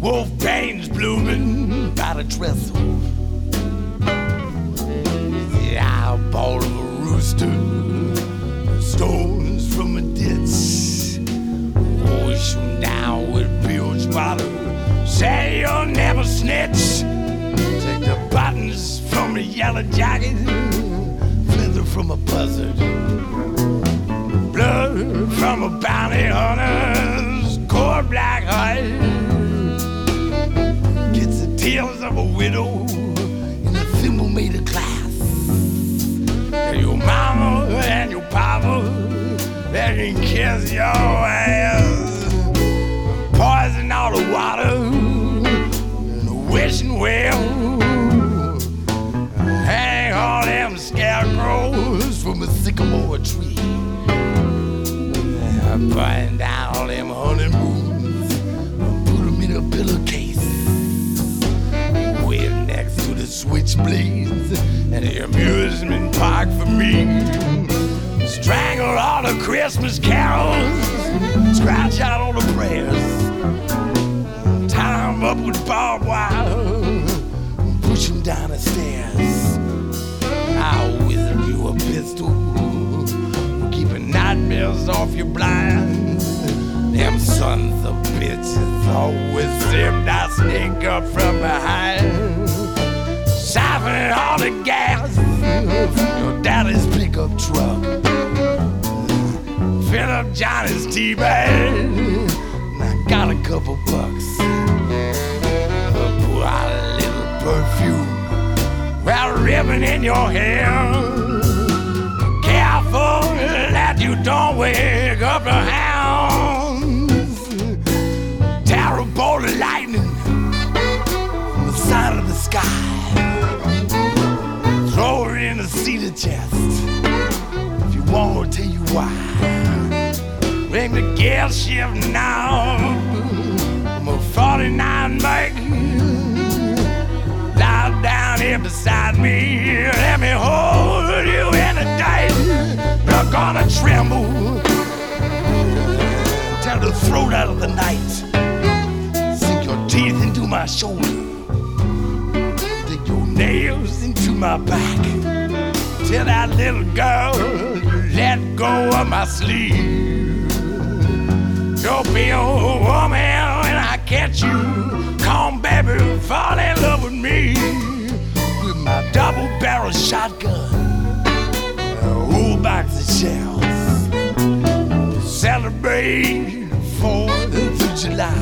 Wolfbane's blooming by the trestle. The eyeball of a rooster, stones from a ditch. Wash them down with bilge water. Say you'll never snitch. Take the buttons from a yellow jacket, feather from a buzzard, blood from a bounty hunter's coal black heart. Gets the tears of a widow in a thimble made of glass. And your mama and your papa, they can kiss your ass. Poison all the water in the wishing well. Hang all them scarecrows from a sycamore tree. Burn down all them honeymoons, put them in a pillowcase. Way next to the switchblades and the amusement park for me. Strangle all the Christmas carols, scratch out all the prayers. Tie them up with barbed wire, push them down the stairs. I'll whistle you a pistol, keeping nightmares off your blinds. Them sons of bitches always seem to sneak up from behind. Siphoning all the gas from your daddy's pickup truck. Fill up Johnny's tea bag, and I got a couple bucks. Pour out a little perfume, wear a ribbon in your hair. Careful that you don't wake up the hounds. Tear a bolt of lightning from the side of the sky. Throw it in a cedar chest. If you want, I'll tell you why. Ring the gear shift now. I'm a 49 make. Lie down here beside me. Let me hold you in the day. You're gonna tremble. Tear the throat out of the night. Sink your teeth into my shoulder. Dig your nails into my back. Tell that little girl to let go of my sleeve. You'll be a woman when I catch you. Come, baby, fall in love with me. With my double-barrel shotgun, a whole box of shells. Celebrate 4th of July.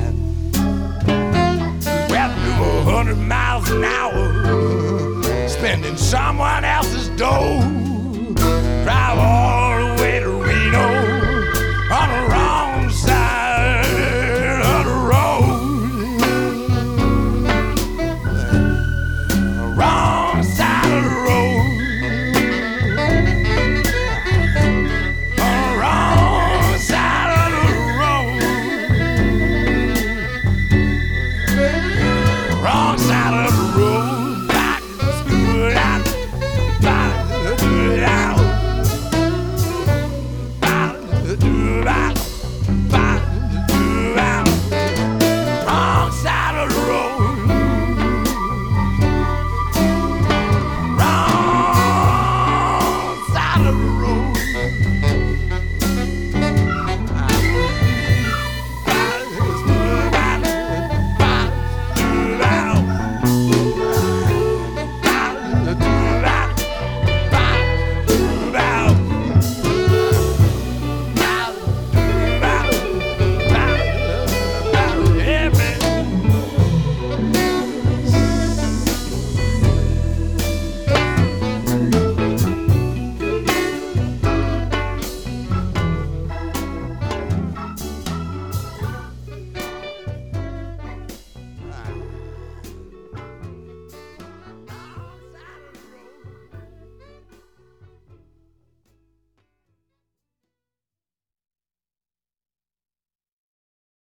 Well, do 100 miles an hour, spending someone else's dough.